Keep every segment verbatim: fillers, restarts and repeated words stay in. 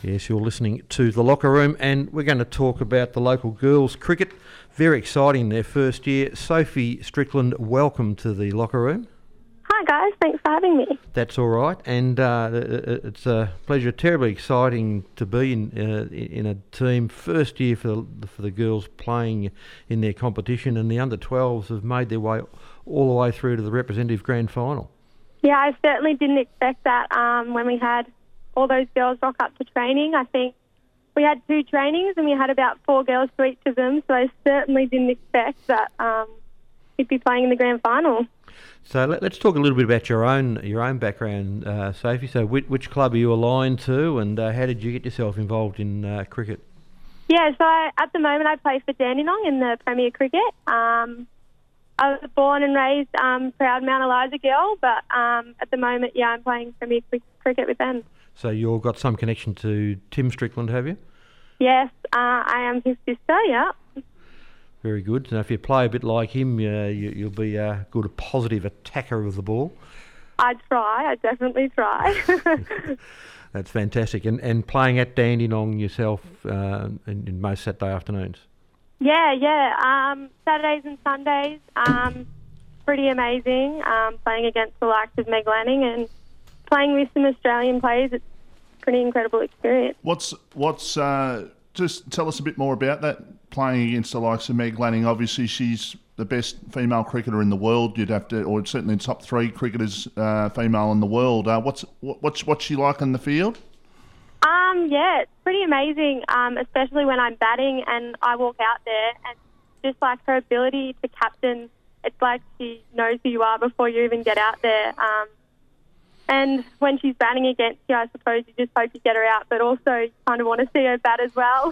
Yes, you're listening to The Locker Room, and we're going to talk about the local girls' cricket. Very exciting, their first year. Sophie Strickland, welcome to The Locker Room. Hi guys, thanks for having me. That's all right, and uh, it's a pleasure. Terribly exciting to be in uh, in a team first year for the, for the girls playing in their competition, and the under twelves have made their way all the way through to the representative grand final. Yeah, I certainly didn't expect that um, when we had all those girls rock up to training. I think we had two trainings and we had about four girls to each of them, so I certainly didn't expect that um, we'd be playing in the grand final. So let, let's talk a little bit about your own your own background, uh, Sophie. So which, which club are you aligned to, and uh, how did you get yourself involved in uh, cricket? Yeah, so I, at the moment I play for Dandenong in the Premier Cricket. Um, I was born and raised um, proud Mount Eliza girl, but um, at the moment, yeah, I'm playing Premier Cricket with them. So you've got some connection to Tim Strickland, have you? Yes, uh, I am his sister, yeah. Very good. Now, if you play a bit like him, uh, you, you'll be a good, positive attacker of the ball. I try. I definitely try. That's fantastic. And and playing at Dandenong yourself uh, in, in most Saturday afternoons? Yeah, yeah. Um, Saturdays and Sundays, um, pretty amazing. Um, playing against the likes of Meg Lanning and playing with some Australian players, it's a pretty incredible experience. What's what's uh, just tell us a bit more about that. Playing against the likes of Meg Lanning, obviously she's the best female cricketer in the world. You'd have to, or certainly top three cricketers uh, female in the world. Uh, what's what, what's what's she like in the field? Um, yeah, it's pretty amazing, um, especially when I'm batting and I walk out there, and just like her ability to captain, it's like she knows who you are before you even get out there. Um, and when she's batting against you, I suppose you just hope you get her out, but also you kind of want to see her bat as well.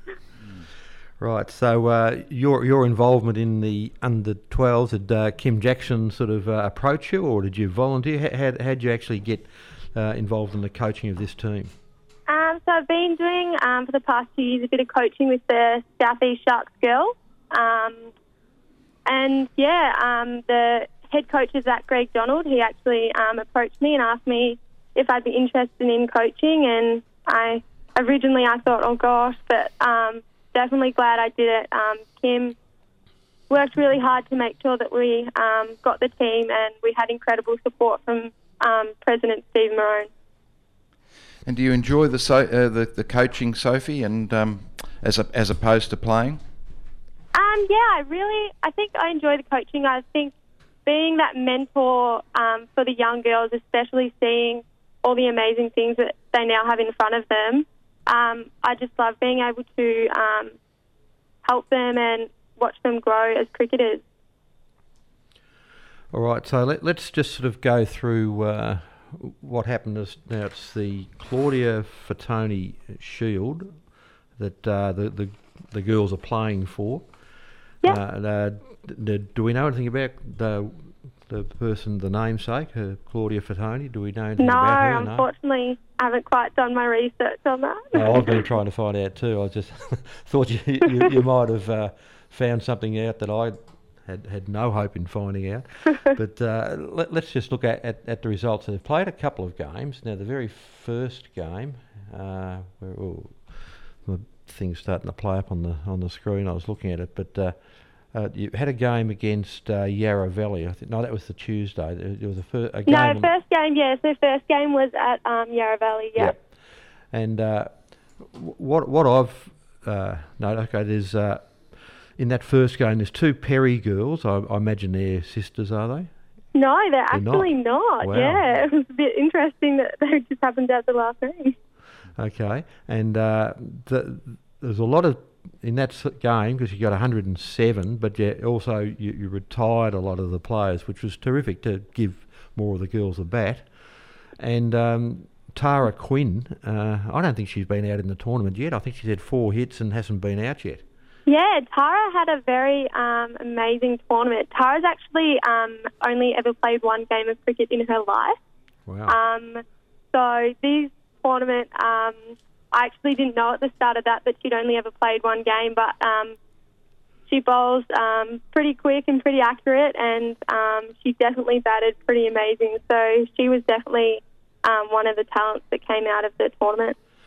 Right, so uh, your your involvement in the under twelves, did uh, Kim Jackson sort of uh, approach you, or did you volunteer? How how did you actually get uh, involved in the coaching of this team? Um, so I've been doing, um, for the past two years, a bit of coaching with the South East Sharks girls. Um, and, yeah, um, the head coach is Zach Greg Donald. He actually um, approached me and asked me if I'd be interested in coaching. And I originally I thought, oh, gosh, but um, definitely glad I did it. Um, Kim worked really hard to make sure that we um, got the team, and we had incredible support from um, President Steve Marone. And do you enjoy the so, uh, the, the coaching, Sophie, and um, as a, as opposed to playing? Um, yeah, I really, I think I enjoy the coaching. I think being that mentor um, for the young girls, especially seeing all the amazing things that they now have in front of them, um, I just love being able to um, help them and watch them grow as cricketers. All right, so let, let's just sort of go through uh, what happened. Is, now it's the Claudia Fatoni Shield that uh, the, the the girls are playing for. Yeah. Uh, uh, d- do we know anything about the the person, the namesake, uh, Claudia Fatoni? Do we know anything no, about her? No, unfortunately, I haven't quite done my research on that. No, I've been trying to find out too. I just thought you, you you might have uh, found something out that I had had no hope in finding out. But uh, let, let's just look at, at, at the results. They've played a couple of games. Now, the very first game, uh, where, oh, the thing's starting to play up on the on the screen. I was looking at it, but uh, uh, you had a game against uh, Yarra Valley. I think no, that was the Tuesday. There was a, fir- a game. No, first game, yes. The first game was at um, Yarra Valley. Yeah. Yep. And uh, what what I've uh, no, okay, there's. Uh, In that first game, there's two Perry girls. I, I imagine they're sisters, are they? No, they're, they're actually not. not. Wow. Yeah, it was a bit interesting that they just happened to have the last name. Okay, and uh, the, there's a lot of in that game because you got one hundred seven, but you also you, you retired a lot of the players, which was terrific to give more of the girls a bat. And um, Tara Quinn, uh, I don't think she's been out in the tournament yet. I think she's had four hits and hasn't been out yet. Yeah, Tara had a very um, amazing tournament. Tara's actually um, only ever played one game of cricket in her life. Wow. Um, so this tournament, um, I actually didn't know at the start of that that she'd only ever played one game, but um, she bowls um, pretty quick and pretty accurate, and um, she definitely batted pretty amazing. So she was definitely um, one of the talents that came out of the tournament.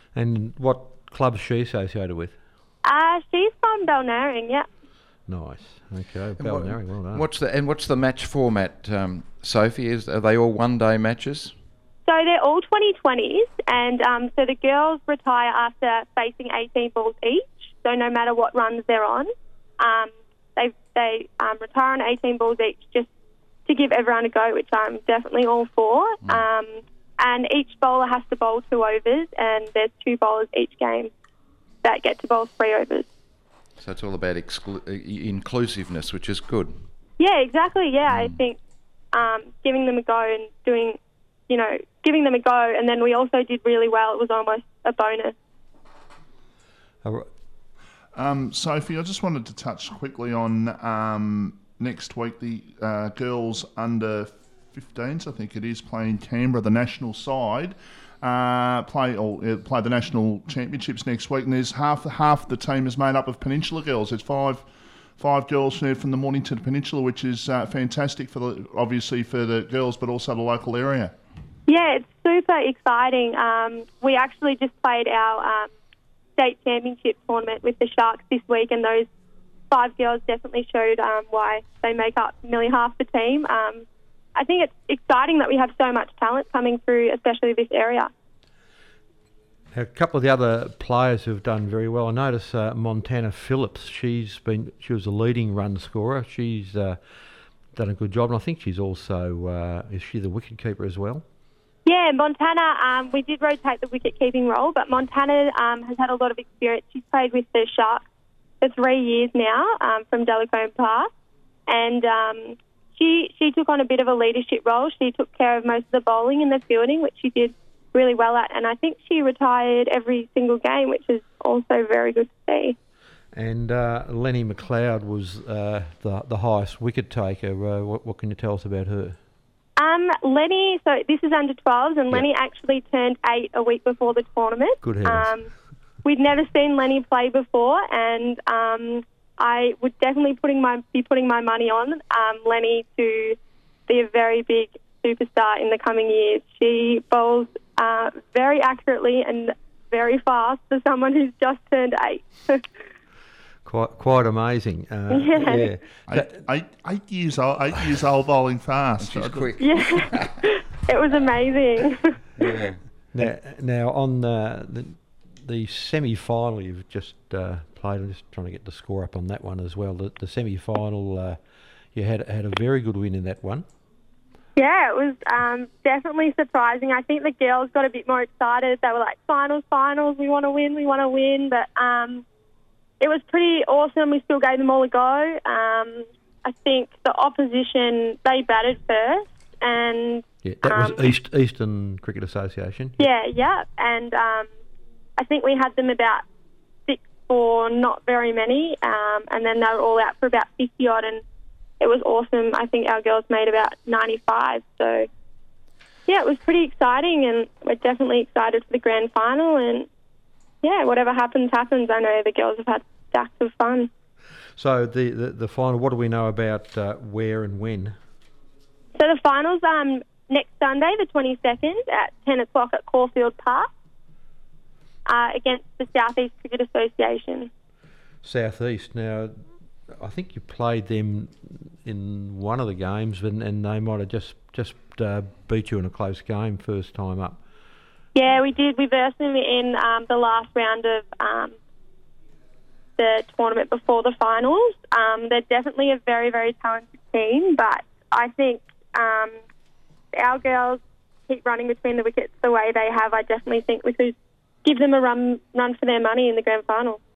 And what club's she associated with? Uh, she's from Balnarring, yeah. Nice. Okay, And what- Balnarring, well done. What's the and what's the match format, um, Sophie? Is are they all one day matches? So they're all twenty twenties, and um, so the girls retire after facing eighteen balls each. So no matter what runs they're on, um, they they um, retire on eighteen balls each just to give everyone a go, which I'm definitely all for. Mm. Um, and each bowler has to bowl two overs, and there's two bowlers each game that get to bowl three overs. So it's all about exclu- uh, inclusiveness, which is good. Yeah, exactly. Yeah, Mm. I think um, giving them a go and doing, you know, giving them a go, and then we also did really well. It was almost a bonus. All right. Um, Sophie, I just wanted to touch quickly on um, next week the uh, girls under fifteens, I think it is, playing Canberra, the national side. Uh, play or uh, play the national championships next week, and there's half half the team is made up of Peninsula girls. There's five five girls from, from the Mornington Peninsula, which is uh, fantastic for the obviously for the girls, but also the local area. Yeah, it's super exciting. Um, we actually just played our um, state championship tournament with the Sharks this week, and those five girls definitely showed um, why they make up nearly half the team. Um, I think it's exciting that we have so much talent coming through, especially this area. A couple of the other players who've done very well. I notice uh, Montana Phillips. She's been she was a leading run scorer. She's uh, done a good job, and I think she's also uh, is she the wicket keeper as well? Yeah, Montana, um, we did rotate the wicket-keeping role, but Montana um, has had a lot of experience. She's played with the Sharks for three years now um, from Delacombe Park, and um, she she took on a bit of a leadership role. She took care of most of the bowling and the fielding, which she did really well at, and I think she retired every single game, which is also very good to see. And uh, Lenny McLeod was uh, the the highest wicket taker. Uh, what, what can you tell us about her? Um, Lenny, so this is under twelves, and Yeah. Lenny actually turned eight a week before the tournament. Good heavens. Um, we'd never seen Lenny play before, and um, I would definitely putting my be putting my money on um, Lenny to be a very big superstar in the coming years. She bowls uh, very accurately and very fast for someone who's just turned eight. Quite quite amazing. Uh, Yeah. yeah. Eight, eight, eight years old, eight years old bowling fast. She's quick. Yeah, it was amazing. Yeah. Now, now on the the, the semi-final you've just uh, played, I'm just trying to get the score up on that one as well. The, the semi-final, uh, you had had a very good win in that one. Yeah, it was um, definitely surprising. I think the girls got a bit more excited. They were like, finals, finals, we want to win, we want to win. But um, it was pretty awesome. We still gave them all a go. Um, I think the opposition, they batted first. And Yeah, that um, was East Eastern Cricket Association. yeah, yeah. And um, I think we had them about six for not very many. Um, and then they were all out for about fifty odd. And it was awesome. I think our girls made about ninety-five. So, yeah, it was pretty exciting, and we're definitely excited for the grand final. And, yeah, whatever happens, happens. I know the girls have had stacks of fun. So the, the, the final, what do we know about uh, where and when? So the finals um next Sunday, the twenty-second, at ten o'clock at Caulfield Park uh, against the South East Cricket Association. Southeast. Now, I think you played them in one of the games, and, and they might have just just uh, beat you in a close game first time up. Yeah, we did. We versed them in um, the last round of um, the tournament before the finals. Um, they're definitely a very, very talented team, but I think um, our girls keep running between the wickets the way they have. I definitely think we could give them a run run for their money in the grand final.